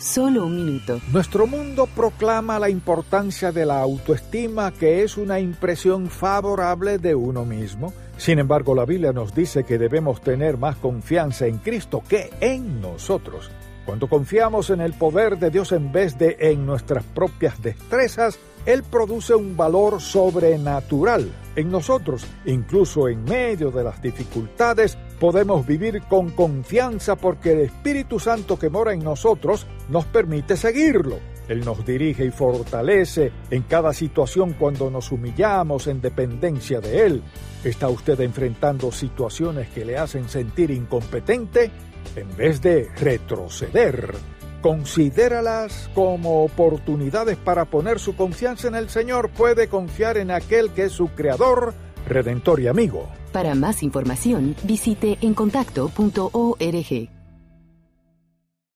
Solo un minuto. Nuestro mundo proclama la importancia de la autoestima, que es una impresión favorable de uno mismo. Sin embargo, la Biblia nos dice que debemos tener más confianza en Cristo que en nosotros. Cuando confiamos en el poder de Dios en vez de en nuestras propias destrezas, Él produce un valor sobrenatural en nosotros. Incluso en medio de las dificultades, podemos vivir con confianza porque el Espíritu Santo que mora en nosotros nos permite seguirlo. Él nos dirige y fortalece en cada situación cuando nos humillamos en dependencia de Él. ¿Está usted enfrentando situaciones que le hacen sentir incompetente? En vez de retroceder, considéralas como oportunidades para poner su confianza en el Señor. Puede confiar en aquel que es su Creador, Redentor y amigo. Para más información, visite encontacto.org.